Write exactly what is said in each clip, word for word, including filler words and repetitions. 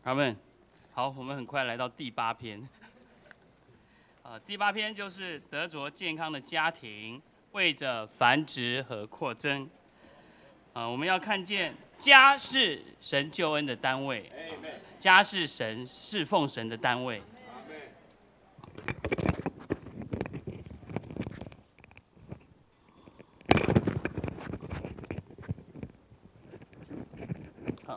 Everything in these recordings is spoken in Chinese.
阿们。好，我们很快来到第八篇。呃，第八篇就是得着健康的家庭，为着繁殖和扩增。呃，我们要看见家是神救恩的单位，家是神侍奉神的单位。好，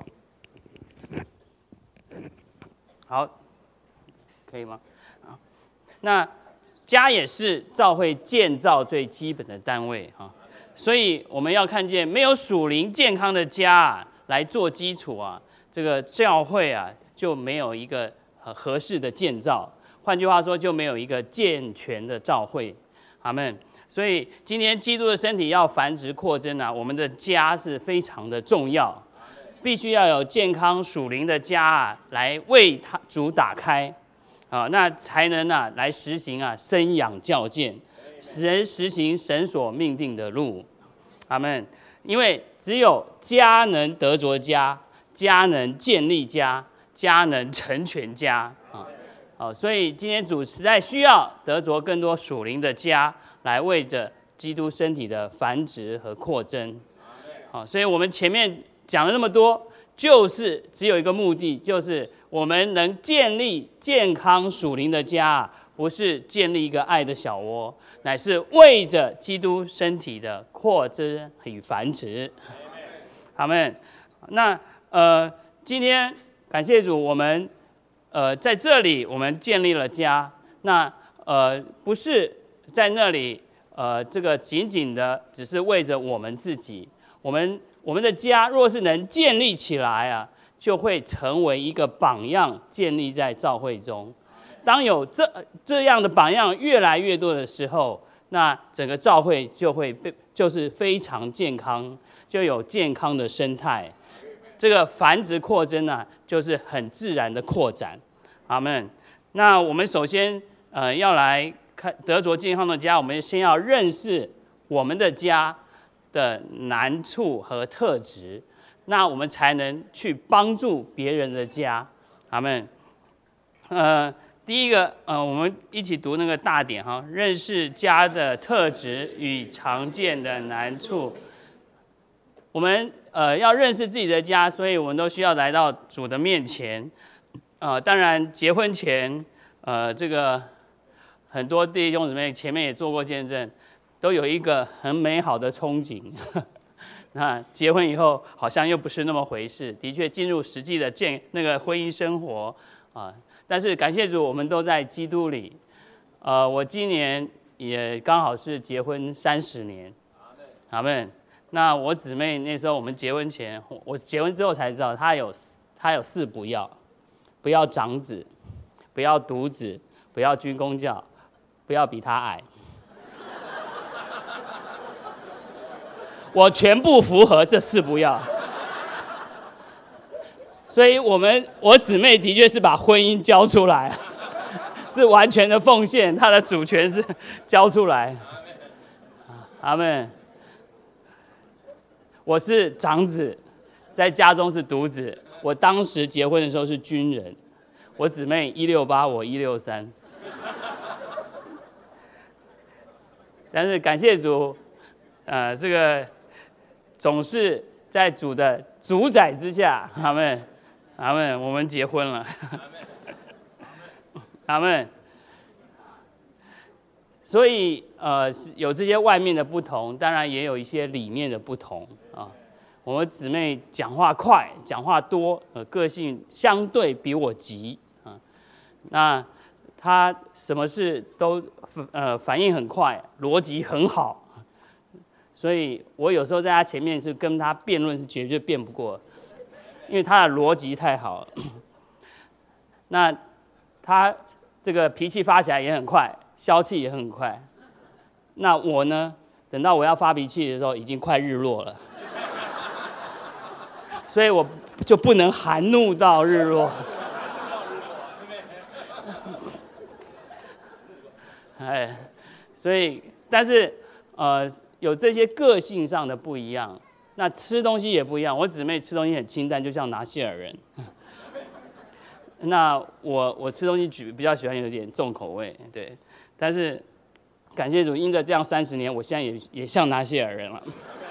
好，可以吗？好，那家也是教会建造最基本的单位哈。所以我们要看见，没有属灵健康的家啊来做基础啊，这个教会啊就没有一个合适的建造。换句话说，就没有一个健全的教会。阿们。所以今天基督的身体要繁殖扩增啊，我们的家是非常的重要，必须要有健康属灵的家啊，来为他主打开啊，那才能啊来实行啊生养教建。神实行神所命定的路，阿们。因为只有家能得着家，家能建立家，家能成全家啊。好，所以今天主实在需要得着更多属灵的家，来为着基督身体的繁殖和扩增。好，所以我们前面讲了那么多，就是只有一个目的，就是我们能建立健康属灵的家，不是建立一个爱的小窝。乃是为着基督身体的扩增与繁殖，阿们。那呃，今天感谢主，我们呃在这里我们建立了家。那呃不是在那里呃这个仅仅的只是为着我们自己，我们我们的家若是能建立起来啊，就会成为一个榜样，建立在教会中。当有这这样的榜样越来越多的时候，那整个教会就会被就是非常健康，就有健康的生态。这个繁殖扩增呢，就是很自然的扩展。阿们。那我们首先呃要来看得着健康的家，我们先要认识我们的家的难处和特质，那我们才能去帮助别人的家。阿们。呃。第一个，呃，我们一起读那个大点哈，认识家的特质与常见的难处。我们呃要认识自己的家，所以我们都需要来到主的面前。呃，当然结婚前，呃，这个很多弟兄姊妹前面也做过见证，都有一个很美好的憧憬。那结婚以后，好像又不是那么回事。的确，进入实际的建那个婚姻生活啊。但是感谢主，我们都在基督里。呃，我今年也刚好是结婚三十年，阿们。那我姊妹那时候我们结婚前，我结婚之后才知道，她有她有四不要：不要长子，不要独子，不要军公教，不要比她矮。我全部符合这四不要。所以我们我姊妹的确是把婚姻交出来，是完全的奉献，她的主权是交出来。阿们。我是长子，在家中是独子。我当时结婚的时候是军人，我姊妹一六八，我一六三。但是感谢主，呃，这个总是在主的主宰之下，阿们。阿们，我们结婚了。阿们。所以呃，有这些外面的不同，当然也有一些里面的不同啊。我们姊妹讲话快，讲话多，呃，个性相对比我急啊。那她什么事都呃反应很快，逻辑很好，所以我有时候在她前面是跟她辩论是绝对辩不过。因为他的逻辑太好了，那他这个脾气发起来也很快，消气也很快。那我呢，等到我要发脾气的时候，已经快日落了，所以我就不能含怒到日落。哎，所以但是呃，有这些个性上的不一样。那吃东西也不一样，我姊妹吃东西很清淡，就像拿西尔人。 那我我吃东西举比较喜欢有点重口味，对。但是感谢主，因着这样三十年，我现在也也像拿西尔人了。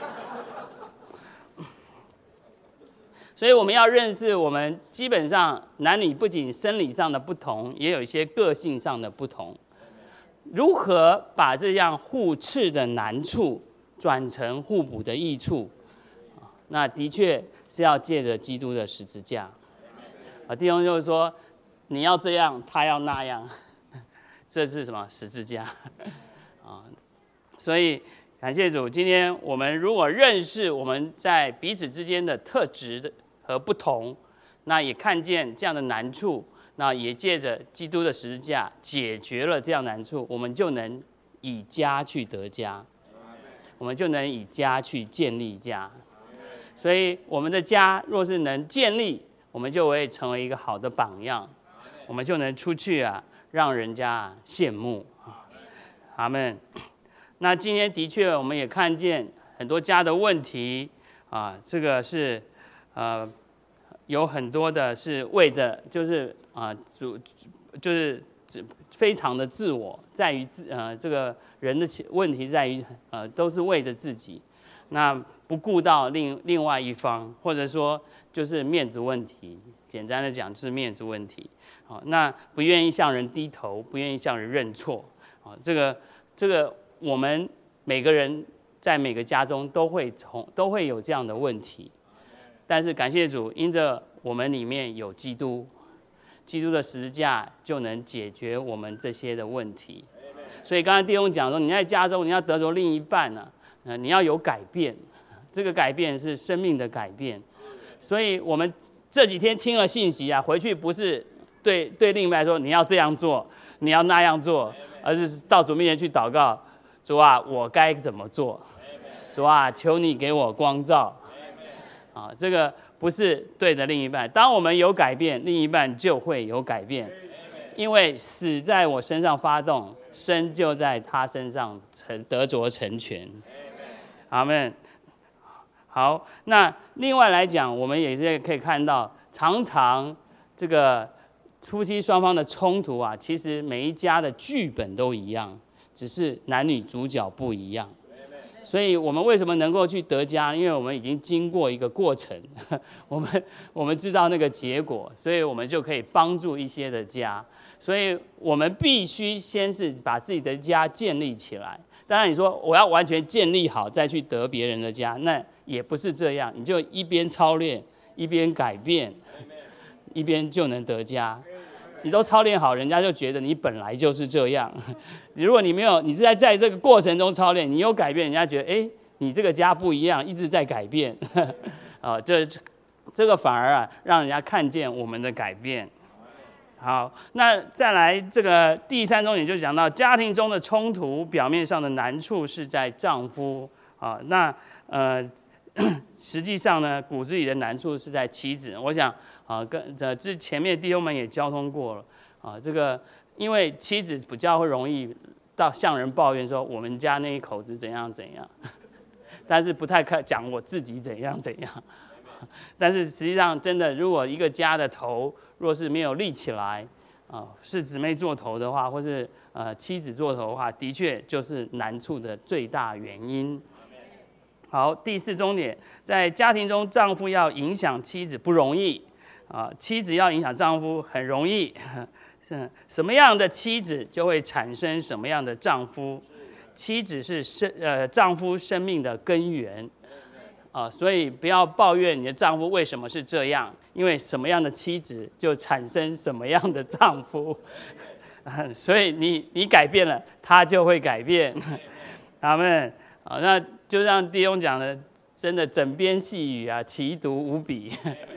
所以我们要认识，我们基本上男女不仅生理上的不同，也有一些个性上的不同。如何把这样互斥的难处转成互补的益处？那的确是要借着基督的十字架。啊，弟兄就是说，你要这样，他要那样，这是什么十字架？啊，所以感谢主，今天我们如果认识我们在彼此之间的特质和不同，那也看见这样的难处，那也借着基督的十字架解决了这样难处，我们就能以家去得家，我们就能以家去建立家。所以我们的家若是能建立，我们就会成为一个好的榜样，我们就能出去啊，让人家羡慕。阿们。那今天的确我们也看见很多家的问题啊，这个是呃有很多的是为着就是啊主就是非常的自我，在于自呃这个人的问题在于呃都是为着自己，那不顾到另另外一方，或者说就是面子问题，简单的讲就是面子问题。好，那不愿意向人低头，不愿意向人认错。好，这个这个我们每个人在每个家中都会从都会有这样的问题，但是感谢主，因着我们里面有基督，基督的十字架就能解决我们这些的问题。所以刚才弟兄讲说，你在家中你要得着另一半呢、啊，呃，你要有改变，这个改变是生命的改变。所以我们这几天听了信息啊，回去不是对对另一半说你要这样做，你要那样做，而是到主面前去祷告，主啊，我该怎么做？主啊，求你给我光照。啊，这个不是对着另一半。当我们有改变，另一半就会有改变，因为死在我身上发动，生就在他身上成得着成全。阿们。好，那另外来讲，我们也是可以看到，常常这个夫妻双方的冲突啊，其实每一家的剧本都一样，只是男女主角不一样。所以我们为什么能够去得家？因为我们已经经过一个过程，我们我们知道那个结果，所以我们就可以帮助一些的家。所以我们必须先是把自己的家建立起来。当然，你说我要完全建立好再去得别人的家，那也不是这样。你就一边操练，一边改变，一边就能得家。你都操练好，人家就觉得你本来就是这样。如果你没有，你是在在这个过程中操练，你有改变，人家觉得哎，你这个家不一样，一直在改变。啊，这这个反而啊，让人家看见我们的改变。好，那再来这个第三重点就讲到家庭中的冲突，表面上的难处是在丈夫啊，那呃实际上呢，骨子里的难处是在妻子。我想啊，跟这之前面弟兄们也交通过了啊，这个因为妻子比较会容易到向人抱怨说我们家那一口子怎样怎样，但是不太讲我自己怎样怎样。但是实际上真的，如果一个家的头若是没有立起来，啊，是姊妹做头的话，或是呃妻子做头的话，的确就是难处的最大原因。好，第四重点，在家庭中，丈夫要影响妻子不容易，啊，妻子要影响丈夫很容易。什么样的妻子就会产生什么样的丈夫，妻子是生呃丈夫生命的根源。啊，所以不要抱怨你的丈夫为什么是这样，因为什么样的妻子就产生什么样的丈夫，所以你你改变了，他就会改变。阿们。啊，那就像弟兄讲的，真的枕边细语啊，奇毒无比。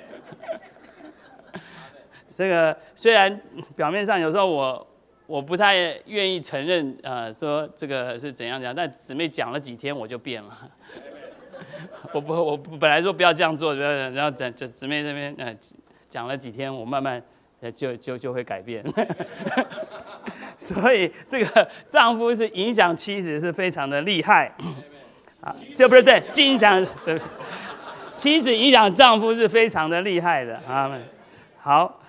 这个虽然表面上有时候我我不太愿意承认，呃，说这个是怎样讲，但姊妹讲了几天我就变了。我不，我本来说不要这样做，然后等姊妹这边呃讲了几天，我慢慢呃就就就会改变。所以这个丈夫是影响妻子是非常的厉害啊，这不是对，经常对不起，妻子影响丈夫是非常的厉害的啊。好，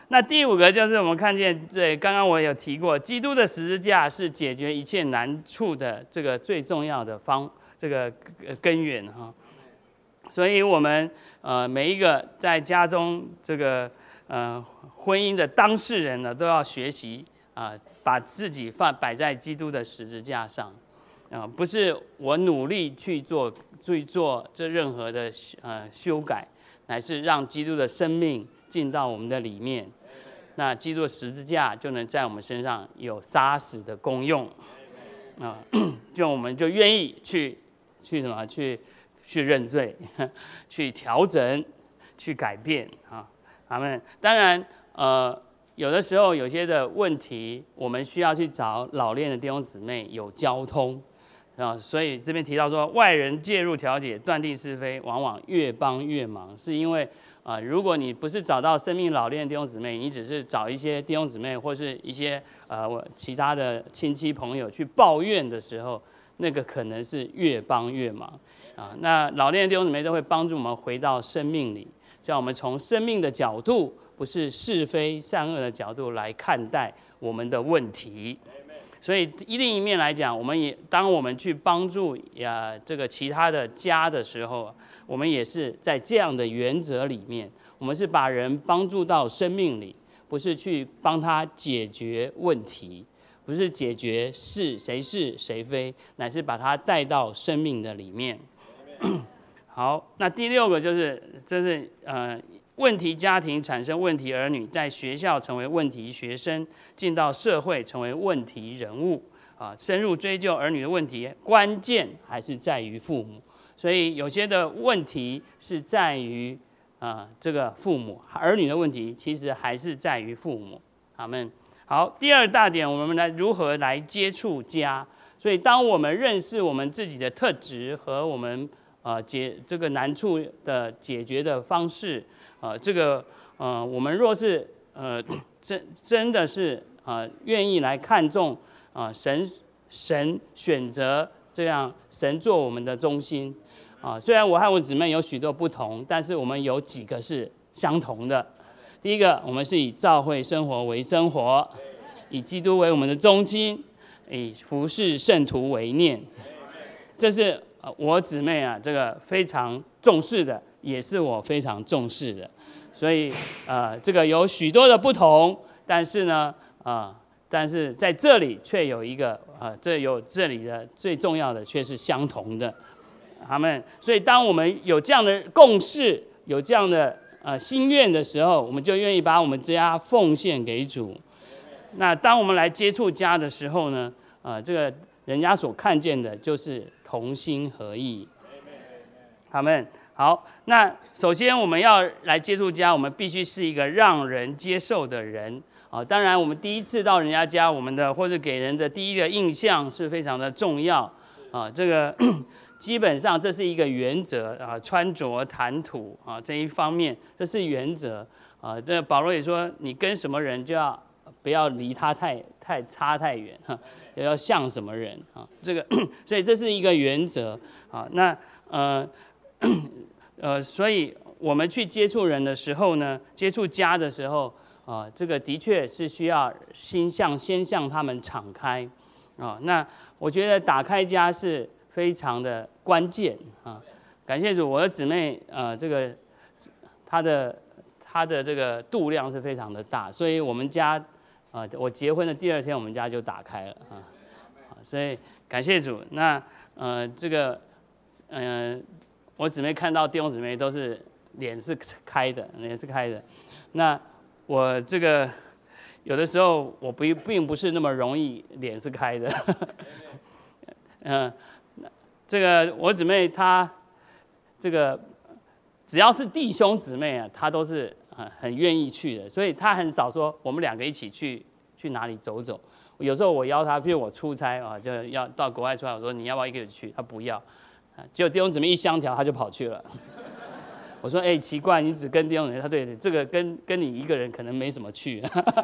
那第五个就是我们看见，这刚刚我有提过，基督的十字架是解决一切难处的这个最重要的方这个根源哈。所以我们呃每一个在家中这个呃婚姻的当事人呢，都要学习啊、呃，把自己放摆在基督的十字架上啊、呃，不是我努力去做去做这任何的呃修改，乃是让基督的生命进到我们的里面。那基督的十字架就能在我们身上有杀死的功用啊，就我们就愿意去去什么去去认罪，去调整，去改变啊。阿们。当然，呃，有的时候有些的问题，我们需要去找老练的弟兄姊妹有交通啊。所以这边提到说，外人介入调解、断定是非，往往越帮越忙，是因为。啊、呃，如果你不是找到生命老练的弟兄姊妹，你只是找一些弟兄姊妹或是一些呃其他的亲戚朋友去抱怨的时候，那个可能是越帮越忙啊。那老练的弟兄姊妹都会帮助我们回到生命里，叫我们从生命的角度，不是是非善恶的角度来看待我们的问题。所以另一面来讲，我们也当我们去帮助呀、呃、这个其他的家的时候，我们也是在这样的原则里面，我们是把人帮助到生命里，不是去帮他解决问题，不是解决是谁是谁非，乃是把他带到生命的里面。好，那第六个就是，这是呃。问题家庭产生问题儿女，在学校成为问题学生，进到社会成为问题人物啊！深入追究儿女的问题，关键还是在于父母。所以有些的问题是在于啊这个父母，儿女的问题其实还是在于父母。阿们。好，第二大点，我们来如何来接触家。所以当我们认识我们自己的特质和我们呃解这个难处的解决的方式。啊、呃，这个呃，我们若是呃真真的是啊、呃、愿意来看重啊、呃、神神选择这样神做我们的中心啊、呃，虽然我和我姊妹有许多不同，但是我们有几个是相同的。第一个，我们是以教会生活为生活，以基督为我们的中心，以服侍圣徒为念。这是我姊妹啊，这个非常重视的。也是我非常重视的，所以呃，这个有许多的不同，但是呢，啊、呃，但是在这里却有一个啊、呃，这有这里的最重要的却是相同的，阿们。所以当我们有这样的共识，有这样的呃心愿的时候，我们就愿意把我们家奉献给主。那当我们来接触家的时候呢，呃，这个人家所看见的就是同心合意，阿们。好，那首先我们要来接触家，我们必须是一个让人接受的人啊。当然，我们第一次到人家家，我们的或者给人的第一个印象是非常的重要啊。这个基本上这是一个原则啊，穿着谈吐啊这一方面，这是原则啊。这保罗也说，你跟什么人就要不要离他太太差太远哈，就要像什么人啊。这个所以这是一个原则啊。那呃。呃，所以我们去接触人的时候呢，接触家的时候，啊、呃，这个的确是需要心向先向他们敞开，啊、呃，那我觉得打开家是非常的关键啊。感谢主，我的姊妹，呃，这个她的她的这个度量是非常的大，所以我们家，啊、呃，我结婚的第二天，我们家就打开了啊，所以感谢主。那呃，这个，嗯、呃。我姊妹看到弟兄姊妹都是脸是开的，脸是开的。那我这个有的时候我不并不是那么容易脸是开的。嗯，这个我姊妹她这个只要是弟兄姊妹啊，她都是很很愿意去的，所以她很少说我们两个一起去去哪里走走。有时候我邀她，譬如我出差啊，就要到国外出差，我说你要不要一个人去？她不要。结果弟兄姊妹一相调，他就跑去了。我说：“哎、欸，奇怪，你只跟弟兄姊妹？他对这个跟跟你一个人可能没什么去，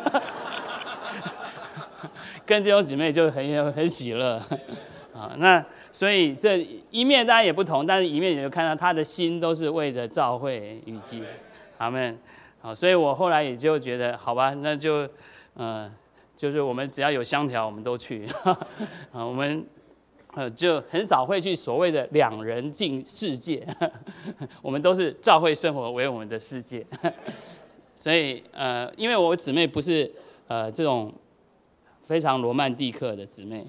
跟弟兄姊妹就很很喜乐啊。那所以这一面当然也不同，但是一面你就看到他的心都是为着教会与基。阿们。 好，所以我后来也就觉得，好吧，那就，呃，就是我们只要有香条，我们都去，啊，我们，呃，就很少会去所谓的两人进世界，我们都是教会生活为我们的世界，所以，呃，因为我姊妹不是，呃，这种非常罗曼蒂克的姊妹，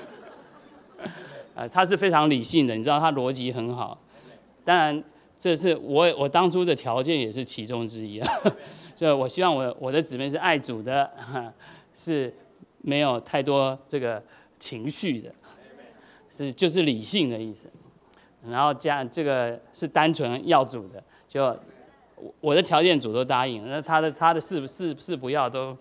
呃，她是非常理性的，你知道，她逻辑很好，当然。这是我我当初的条件也是其中之一啊，所以我希望我我的姊妹是爱主的，是没有太多这个情绪的，是就是理性的意思，然后加这个是单纯要主的，就我的条件主都答应，那他的他的是是是不要都。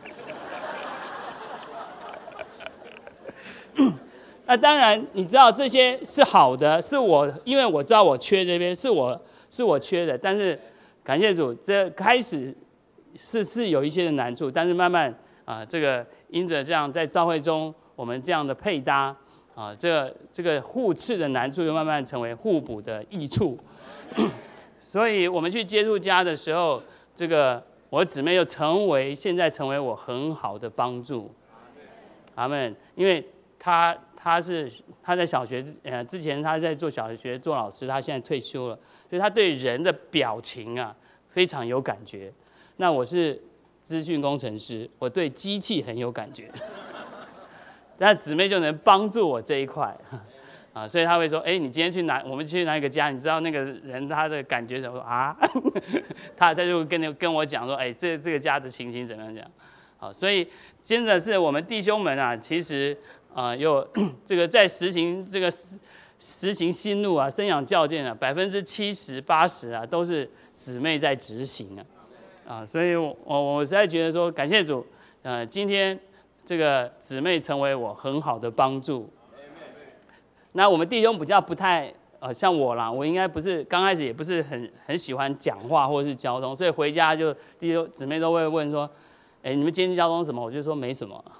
那当然，你知道这些是好的，是我因为我知道我缺这边，是我是我缺的。但是感谢主，这开始是是有一些的难处，但是慢慢啊、呃，这个因着这样在教会中我们这样的配搭啊、呃，这个这个互斥的难处又慢慢成为互补的益处。所以我们去接触家的时候，这个我姊妹又成为现在成为我很好的帮助。阿们，因为她。他是他在小学呃之前他在做小学做老师，他现在退休了，所以他对人的表情啊非常有感觉。那我是资讯工程师，我对机器很有感觉，那姊妹就能帮助我这一块啊，所以他会说，哎，你今天去哪？我们去哪一个家？你知道那个人他的感觉怎么说啊？他他就跟跟我讲说，哎，这这个家的情形怎么样讲？好，所以真的是我们弟兄们啊，其实。啊、呃，有这个在实行这个实行新路啊，生养教建啊，百分之七十八十啊，都是姊妹在执行啊，啊，所以我我实在觉得说，感谢主，呃，今天这个姊妹成为我很好的帮助。那我们弟兄比较不太呃像我啦，我应该不是刚开始也不是很很喜欢讲话或者是交通，所以回家就弟兄姊妹都会问说，哎，你们今天交通什么？我就说没什么。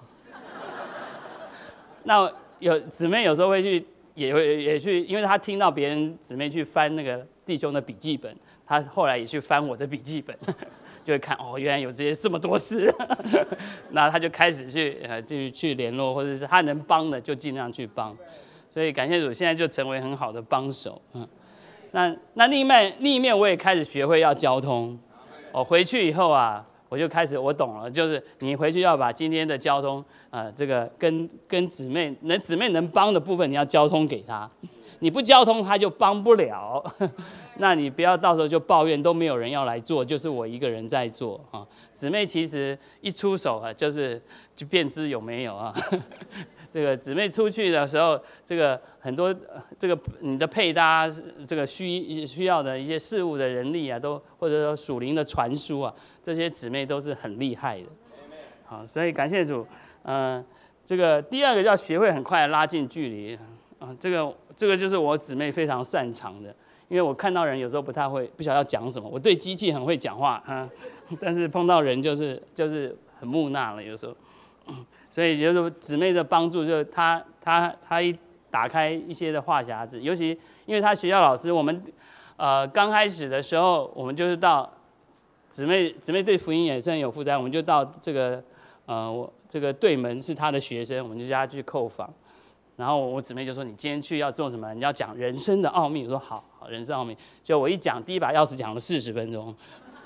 那有姊妹有时候会去，也会也去，因为他听到别人姊妹去翻那个弟兄的笔记本，他后来也去翻我的笔记本，就会看哦，原来有这些这么多事，那他就开始去呃去去联络，或者是他能帮的就尽量去帮，所以感谢主，现在就成为很好的帮手。嗯，那那另一面另一面我也开始学会要交通，我回去以后啊。我就开始我懂了，就是你回去要把今天的交通，呃，这个跟跟姊妹能姊妹能帮的部分，你要交通给他，你不交通他就帮不了，那你不要到时候就抱怨都没有人要来做，就是我一个人在做啊。姊妹其实一出手啊，就是就便知有没有啊。这个姊妹出去的时候，这个很多这个你的配搭，这个需需要的一些事物的人力啊，都或者说属灵的传输啊。这些姊妹都是很厉害的，好，所以感谢主，嗯、呃，这个第二个叫学会很快的拉近距离，啊，这个这个就是我姊妹非常擅长的，因为我看到人有时候不太会，不晓得要讲什么，我对机器很会讲话啊，但是碰到人就是就是很木讷了，有时候，所以有时候姊妹的帮助就是她她她一打开一些的话匣子，尤其因为她学校老师，我们呃刚开始的时候，我们就是到。姊妹姊妹对福音也是很有负担，我们就到这个呃，我这个对门是他的学生，我们就叫他去叩访。然后我姊妹就说：“你今天去要做什么？你要讲人生的奥秘。”我说：“好，好，人生奥秘。”就我一讲，第一把钥匙讲了四十分钟。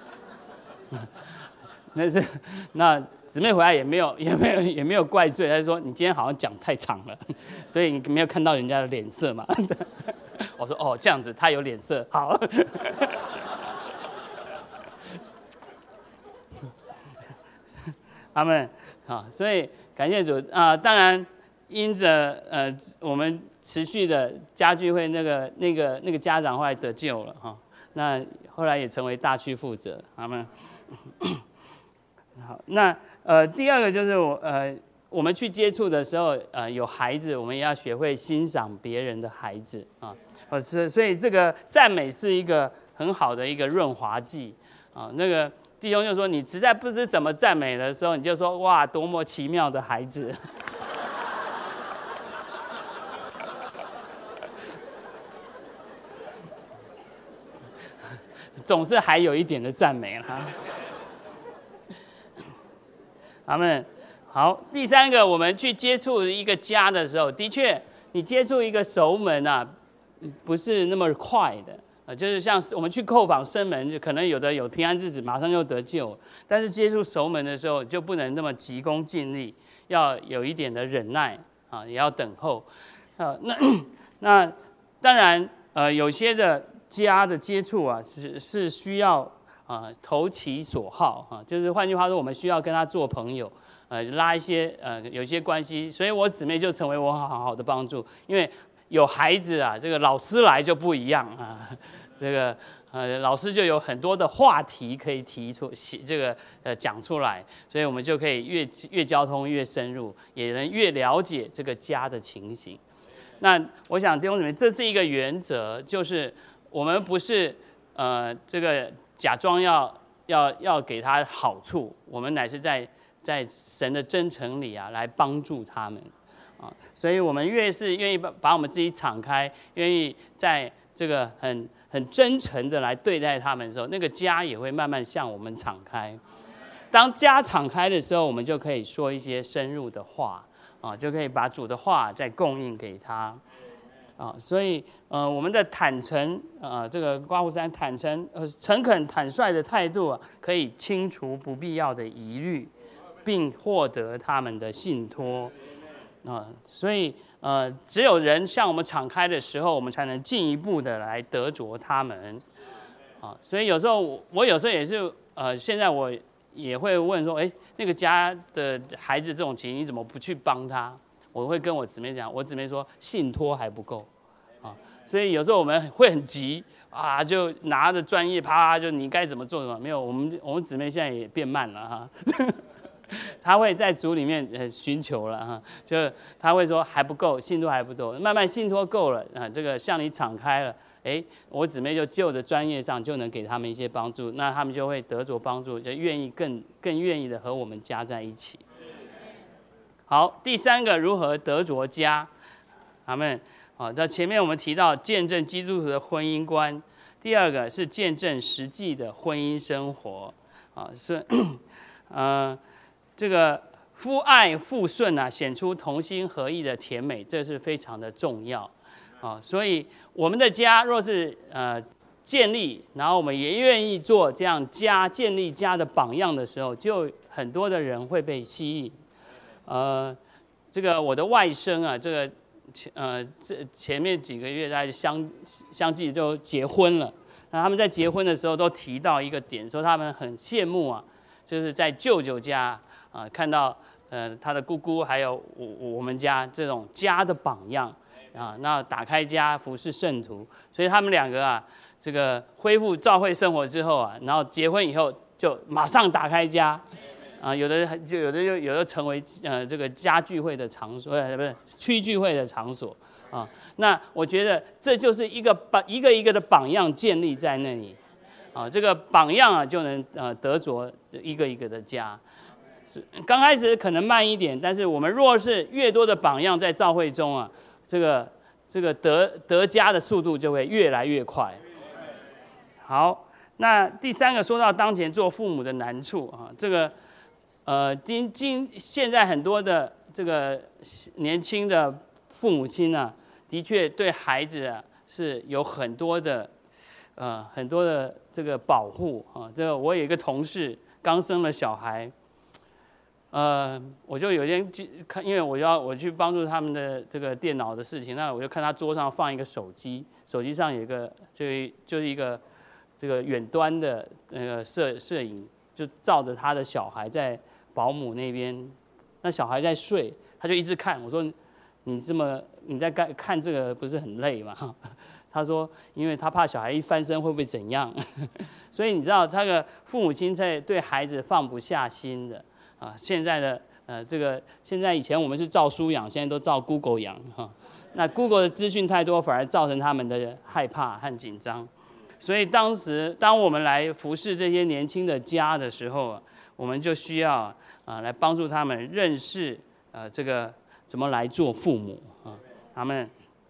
那是那姊妹回来也没有也没有也没有怪罪，她就说：“你今天好像讲太长了，所以你没有看到人家的脸色嘛。”我说：“哦，这样子，他有脸色，好。”他们好，所以感谢主啊、呃！当然，因着呃我们持续的家聚会，那个那个那个家长后来得救了哈，那后来也成为大区负责。他们好，那呃第二个就是我呃我们去接触的时候，呃有孩子，我们也要学会欣赏别人的孩子啊。呃是所以这个赞美是一个很好的一个润滑剂啊，那个。弟兄就说：“你实在不知怎么赞美的时候，你就说哇，多么奇妙的孩子！” 总是还有一点的赞美啦。阿们。好，第三个，我们去接触一个家的时候，的确，你接触一个熟门啊，不是那么快的啊，就是像我们去叩访生门，就可能有的有平安日子，马上就得救，但是接触熟门的时候，就不能那么急功近利，要有一点的忍耐啊，也要等候啊。那那当然，呃，有些的家的接触啊，是是需要啊投其所好啊，就是换句话说，我们需要跟他做朋友。呃，拉一些呃，有一些关系，所以我姊妹就成为我好好的帮助。因为有孩子啊，这个老师来就不一样啊，这个呃，老师就有很多的话题可以提出，这个呃讲出来，所以我们就可以越越交通越深入，也能越了解这个家的情形。那我想弟兄姊妹，这是一个原则，就是我们不是呃这个假装要要要给他好处，我们乃是在。在神的真诚里啊，来帮助他们啊，所以我们越是愿意把把我们自己敞开，愿意在这个很很真诚的来对待他们的时候，那个家也会慢慢向我们敞开。当家敞开的时候，我们就可以说一些深入的话啊，就可以把主的话再供应给他啊。所以呃，我们的坦诚啊，这个刮胡山坦诚呃诚恳坦率的态度啊，可以清除不必要的疑虑。并获得他们的信托，啊，所以呃，只有人向我们敞开的时候，我们才能进一步的来得着他们，啊，所以有时候我我有时候也是呃，现在我也会问说，哎，那个家的孩子这种情形，你怎么不去帮他？我会跟我姊妹讲，我姊妹说信托还不够，啊，所以有时候我们会很急啊，就拿着专业啪就你该怎么做什么，没有，我们我们姊妹现在也变慢了哈。他会在主里面呃寻求了哈，就他会说还不够，信托还不够，慢慢信托够了啊，这个向你敞开了，哎，我姊妹就就着专业上就能给他们一些帮助，那他们就会得着帮助，就愿意更更愿意的和我们加在一起。好，第三个如何得着家，阿们。好，在前面我们提到见证基督徒的婚姻观，第二个是见证实际的婚姻生活，啊，是呃。这个夫爱妇顺啊，显出同心合意的甜美，这是非常的重要啊。所以我们的家若是呃建立，然后我们也愿意做这样家建立家的榜样的时候，就很多的人会被吸引。呃，这个我的外甥啊，这个前呃这前面几个月在相相继就结婚了。那他们在结婚的时候都提到一个点，说他们很羡慕啊，就是在舅舅家。啊，看到呃他的姑姑还有我我们家这种家的榜样啊，那打开家服侍圣徒，所以他们两个啊，这个恢复教会生活之后啊，然后结婚以后就马上打开家啊，有的就有的就有的成为呃这个家聚会的场所，呃不是区聚会的场所啊。那我觉得这就是一个榜一个一个的榜样建立在那里啊，这个榜样啊就能呃得着一个一个的家。刚开始可能慢一点，但是我们若是越多的榜样在教会中啊，这个这个得得家的速度就会越来越快。好，那第三个说到当前做父母的难处啊，这个呃今今现在很多的这个年轻的父母亲啊，的确对孩子啊是有很多的呃很多的这个保护啊。这个我有一个同事刚生了小孩。呃，我就有一天看，因为我要我去帮助他们的这个电脑的事情，那我就看他桌上放一个手机，手机上有一个就就是一个这个远端的那个摄摄影，就照着他的小孩在保姆那边，那小孩在睡，他就一直看。我说你这么你在看看这个不是很累吗？他说因为他怕小孩一翻身会不会怎样，所以你知道他的父母亲在对孩子放不下心的。啊，现在的呃，这个现在以前我们是照书养，现在都照 Google 养哈。那 Google 的资讯太多，反而造成他们的害怕和紧张。所以当时当我们来服侍这些年轻的家的时候，我们就需要啊、呃、来帮助他们认识呃这个怎么来做父母啊。他们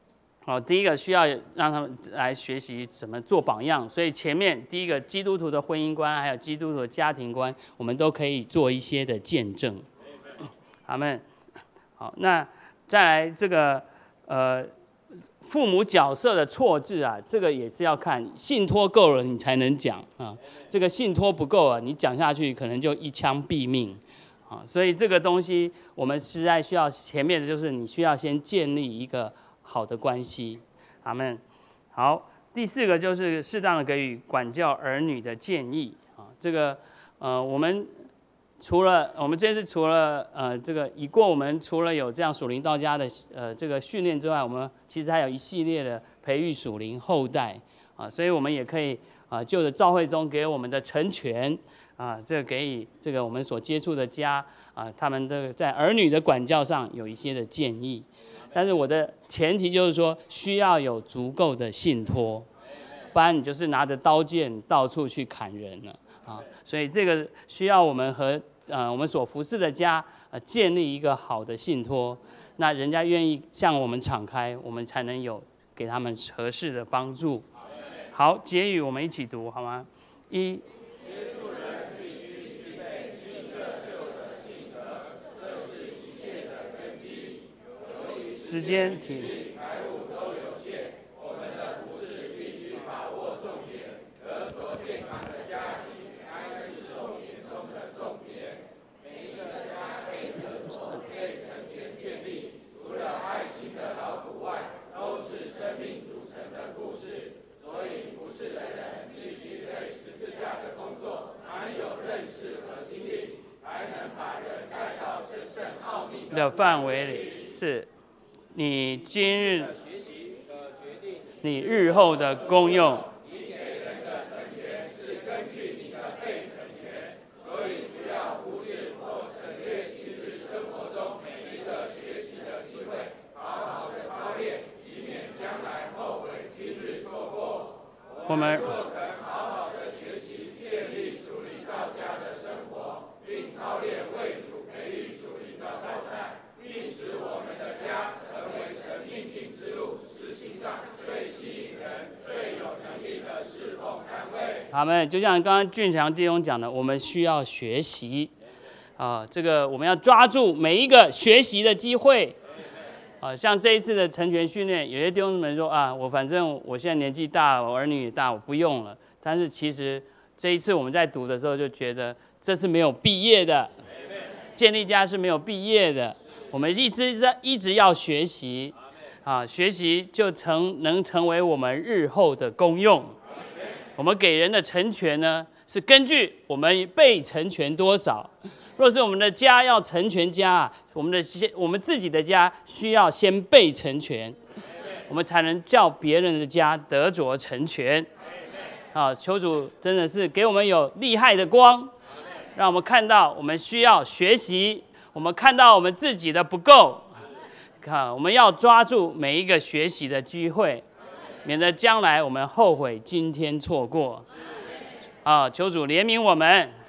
好，第一个需要让他们来学习怎么做榜样，所以前面第一个基督徒的婚姻观，还有基督徒的家庭观，我们都可以做一些的见证。阿们。好，那再来这个呃父母角色的错置啊，这个也是要看信托够了你才能讲啊，这个信托不够啊，你讲下去可能就一枪毙命啊，所以这个东西我们实在需要前面的就是你需要先建立一个好的关系。阿们。好，第四个就是适当的给予管教儿女的建议啊，这个呃我们。除了我们这次除了呃这个已过我们除了有这样属灵道家的呃这个训练之外，我们其实还有一系列的培育属灵后代啊，所以我们也可以啊就着教会中给我们的成全啊，这个给予这个我们所接触的家啊，他们的在儿女的管教上有一些的建议，但是我的前提就是说需要有足够的信托，不然你就是拿着刀剑到处去砍人了啊，所以这个需要我们和呃，我们所服侍的家，呃，建立一个好的信托，那人家愿意向我们敞开，我们才能有给他们合适的帮助。好，结语我们一起读好吗？一，接触人必须具备新的旧的性格，这是一切的根基。由于时间、体力、财务都有限，我们的服侍必须把握重点，得着健康的家庭。的范围里，是你今日你日后的功用。你给人的成全是根据你的被成全，所以不要忽视或省略今日生活中每一个学习的机会，好好的操练，以免将来后悔今日错过。我们若肯好好的学习，建立属灵道家的生活，并操练为主培育属灵的后代，必使我们的家成为神命定之路实行上最吸引人、最有能力的侍奉单位。好们，就像刚刚俊强弟兄讲的，我们需要学习啊，这个我们要抓住每一个学习的机会。啊，像这一次的成全训练，有些弟兄们说啊，我反正我现在年纪大，我儿女也大，我不用了。但是其实这一次我们在读的时候就觉得这是没有毕业的，建立家是没有毕业的。我们一直在一直要学习，啊，学习就成能成为我们日后的功用。我们给人的成全呢，是根据我们被成全多少。若是我们的家要成全家，我们的我们自己的家需要先被成全，我们才能叫别人的家得着成全。啊，求主真的是给我们有厉害的光，让我们看到我们需要学习，我们看到我们自己的不够，看我们要抓住每一个学习的机会，免得将来我们后悔今天错过。啊，求主怜悯我们。